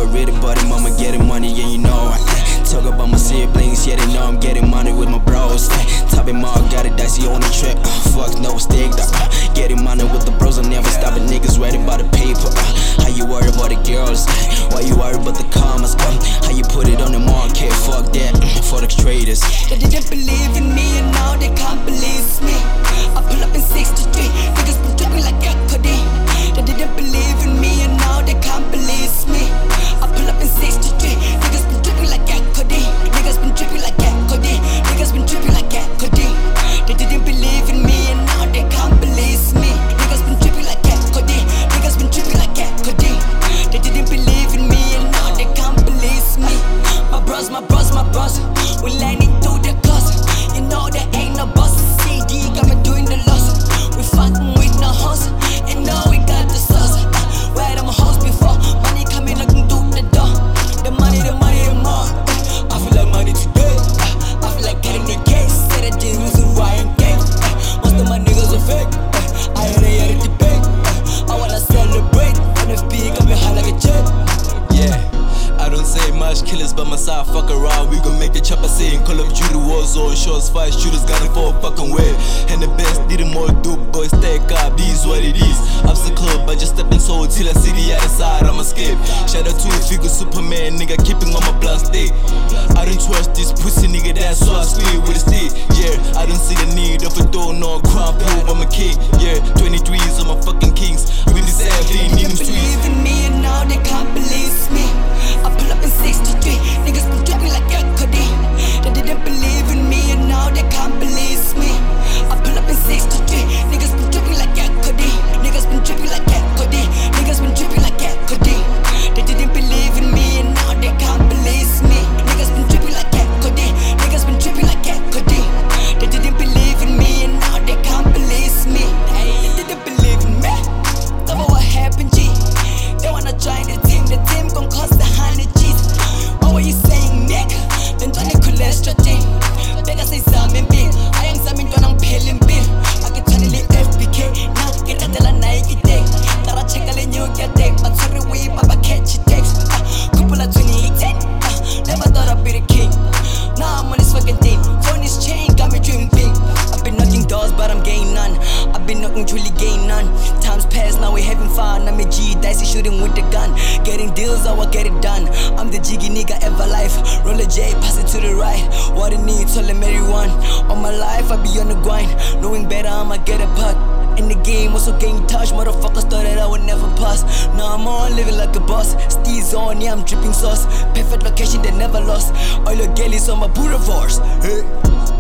never read about it, mama getting money, yeah you know. Talk about my siblings, yeah they know I'm getting money with my bros. Topping Mark got it dicey on the trip, fuck no stick. Getting money with the bros, I never stop it. Niggas ready about the paper. How you worry about the girls? Why you worry about the commas? How you put it on the market? Fuck that, for the traders. They didn't believe in me and now they can't believe me. I pull up in 63, niggas been dripping like equity. They didn't believe in me and now they can't believe me. I pull up in 63, niggas been dripping like equity. Niggas been dripping like equity. Niggas been dripping like equity. They didn't believe in me and now they can't believe me. Niggas been dripping like equity. Niggas been dripping like equity. They didn't believe in me and now they can't believe me. My bros, we landing through the coast. You know there ain't no boss. CD got me doing the loss. We fucking with no hoes. And now we got the sauce. Where them hoes before? Money coming knocking through the door. The money, the more. I feel like money today. I feel like getting the case. Said I didn't lose a Ryan game. Most of my niggas are fake. I ain't the debate. I wanna celebrate. NFP got me high like a jet. Yeah, I don't say much, killers by my side, fuck around. We gon' make the chopper saying Call of Duty Warzone. Shots fired, shooters got it for a fucking way. And the best did more dope, boys stack up, this what it is. Obstacle, but just stepping so till I see the other side, I'ma skip. Shout out to a figure Superman, nigga, keeping on my blood stick. I don't trust this pussy nigga, that's why I stay with a stick. Yeah, I don't see the need of a door, no crown, prove I'm a king. Yeah, 23s on my fucking kings. We be sad, needing They streets. believe in me and now they can't believe me. I pull up in 63, niggas been dripping like equity. They didn't believe in me and now they can't believe me. I pull up in 63, niggas been dripping like equity. Niggas been dripping like equity. Niggas been dripping like equity. They didn't believe in me and now they can't believe me. Niggas been dripping like equity. Niggas been dripping like equity. They didn't believe in me and now they can't believe me. They didn't believe in me. Tell me what happened, G. They wanna join the team gon' cost 100 G's. What were you saying, nigga? Then don't need cholesterol thing. Bega say something big. I am something when I'm peeling bill. I can turn it FBK. Now get out the Nike day. Gotta check a new get day. But sorry, we papa catch it takes. Couple of 2018. Never thought I'd be the king. Now I'm on this fucking thing. Phone this chain got me dreaming big. I've been knocking doors, but I'm getting none. I've been knocking, truly getting none. Times pass, now we having fun. I'm a G, dicey shooting with the gun. Getting deals, I will get it done. I'm the jiggy nigga ever life. Roll a J, pass it to the right. What it needs, all the Mary one. All my life, I be on the grind. Knowing better, I'ma get a putt. In the game, also getting touched. Motherfuckers thought that I would never pass. Now I'm on living like a boss. Steez on, yeah, I'm dripping sauce. Perfect location, they never lost. All your girlies on my boulevards. Hey.